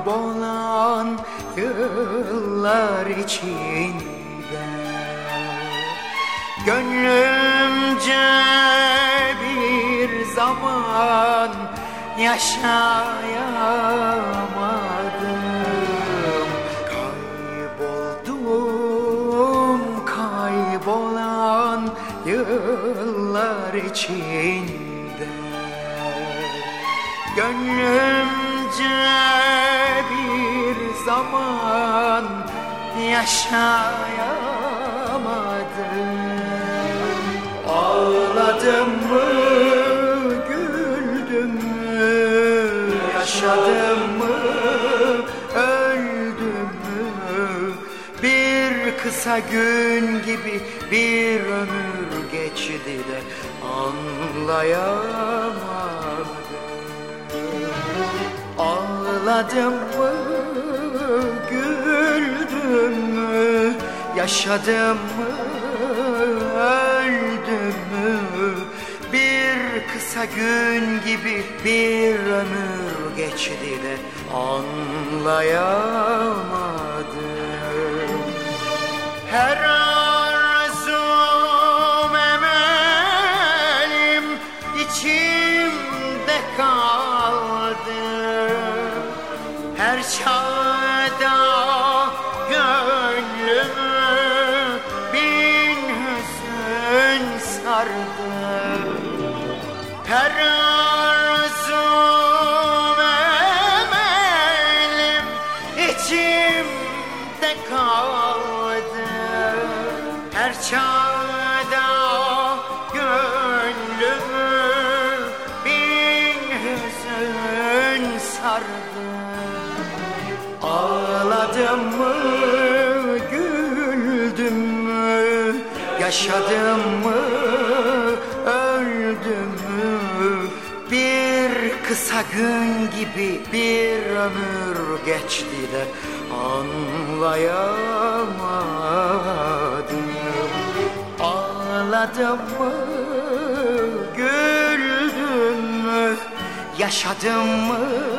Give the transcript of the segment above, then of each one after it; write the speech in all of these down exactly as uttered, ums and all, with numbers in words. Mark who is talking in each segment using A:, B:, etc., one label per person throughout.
A: kaybolan yıllar içinde gönlümce bir zaman yaşayamadım. Kayboldum kaybolan yıllar içinde gönlümce bir zaman yaşayamadım. Ağladım mı, güldüm mü, yaşadım mı, öldüm mü? Bir kısa gün gibi bir ömür geçti de anlayamadım. Ağladım mı, güldüm mü, yaşadım mı, öldüm mü? Bir kısa gün gibi bir ömür geçti de anlayamadım. Her arzum emelim içimde kaldı. Her çağda gönlümü bin hüzün sardı. Her arzum emelim içimde kaldı. Her çağda gönlümü bin hüzün sardı. Ağladım mı, güldüm mü, yaşadım mı, öldüm mü? Bir kısa gün gibi bir ömür geçti de anlayamadım. Ağladım mı, güldüm mü, yaşadım mı,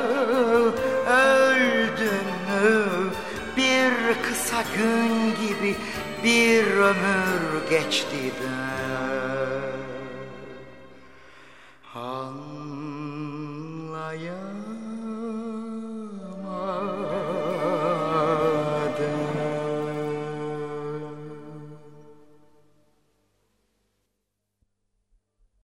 A: öldüm mü? Bir kısa gün gibi bir ömür geçti de